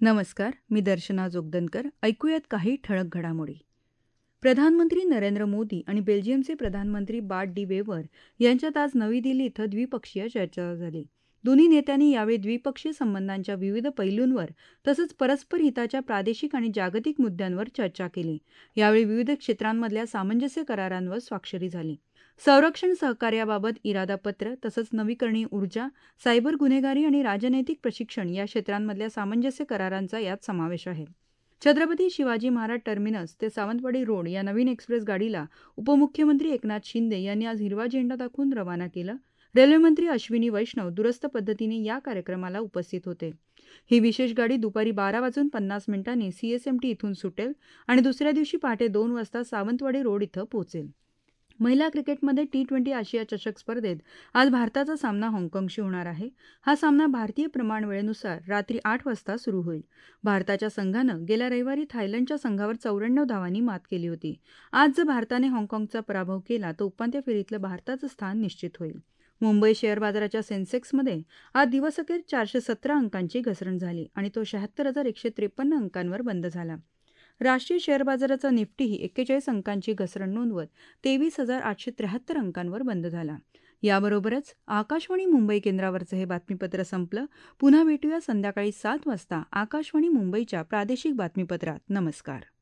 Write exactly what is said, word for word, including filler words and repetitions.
नमस्कार, मी दर्शना जोगदनकर. ऐकूयात काही ठळक घडामोडी. प्रधानमंत्री नरेंद्र मोदी आणि बेल्जियमचे प्रधानमंत्री बार्ट डी वेवर यांच्यात आज नवी दिल्ली इथं द्विपक्षीय चर्चा झाली. दोन्ही नेत्यांनी यावेळी द्विपक्षीय संबंधांच्या विविध पैलूंवर तसंच परस्पर हिताच्या प्रादेशिक आणि जागतिक मुद्द्यांवर चर्चा केली. यावेळी विविध क्षेत्रांमधल्या सामंजस्य करारांवर स्वाक्षरी झाली. संरक्षण सहकार्याबाबत इरादापत्र तसंच नवीकरणीय ऊर्जा, सायबर गुन्हेगारी आणि राजनैतिक प्रशिक्षण या क्षेत्रांमधल्या सामंजस्य करारांचा यात समावेश आहे. छत्रपती शिवाजी महाराज टर्मिनस ते सावंतवाडी रोड या नवीन एक्सप्रेस गाडीला उपमुख्यमंत्री एकनाथ शिंदे यांनी आज हिरवा झेंडा दाखवून रवाना केलं. रेल्वेमंत्री अश्विनी वैष्णव दूरस्थ पद्धतीने या कार्यक्रमाला उपस्थित होते. ही विशेष गाडी दुपारी बारा वाजून पन्नास मिनिटांनी सीएसएमटी इथून सुटेल आणि दुसऱ्या दिवशी पहाटे दोन वाजता सावंतवाडी रोड इथं पोहोचेल. महिला क्रिकेटमध्ये टी ट्वेंटी आशिया चषक स्पर्धेत आज भारताचा सामना हाँगकाँगशी होणार आहे. हा सामना भारतीय प्रमाणवेळेनुसार रात्री आठ वाजता सुरू होईल. भारताच्या संघानं गेल्या रविवारी थायलंडच्या संघावर चौऱ्याण्णव धावांनी मात केली होती. आज जर भारताने हाँगकाँगचा पराभव केला तर उपांत्य फेरीतलं भारताचं स्थान निश्चित होईल. मुंबई शेअर बाजाराच्या सेन्सेक्समध्ये आज दिवसअखेर चारशे सतरा अंकांची घसरण झाली आणि तो शहात्तर हजार एकशे त्रेपन्न अंकांवर बंद झाला. राष्ट्रीय शेअर बाजाराचा निफ्टीही एक्केचाळीस अंकांची घसरण नोंदवत तेवीस हजार आठशे त्र्याहत्तर अंकांवर बंद झाला. याबरोबरच आकाशवाणी मुंबई केंद्रावरचं हे बातमीपत्र संपलं. पुन्हा भेटूया संध्याकाळी सात वाजता आकाशवाणी मुंबईच्या प्रादेशिक बातमीपत्रात. नमस्कार.